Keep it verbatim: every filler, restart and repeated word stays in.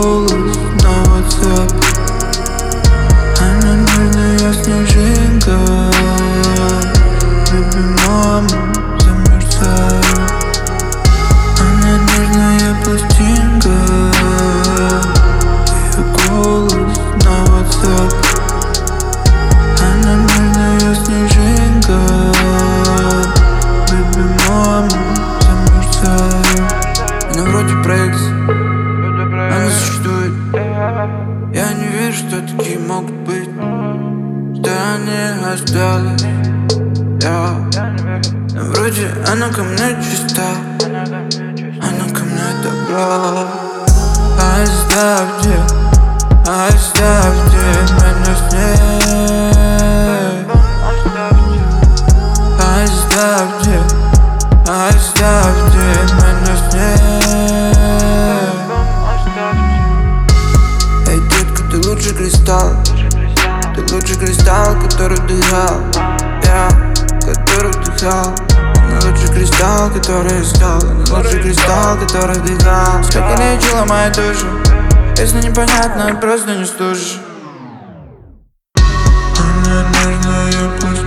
голос на WhatsApp. Она нежная снежинка, любимому замерзаю. Она нежная пластинка, ее голос на WhatsApp. Она нежная снежинка, любимому замерзаю. Она вроде проекция, она существует. Я не верю, что такие могут быть. Что они остались, yeah. Но вроде она ко мне чиста, она ко мне добра. Оставьте, оставьте меня с ней. Оставьте, оставьте меня с ней. Эй, детка, ты лучший кристалл. Ты лучший кристалл, который вдыхал, я, который вдыхал. Она лучший кристалл, который искал. Она лучший кристалл, который вдыхал. Сколько лечила моя душа. Если непонятно, просто не слушаешь. Она нежная,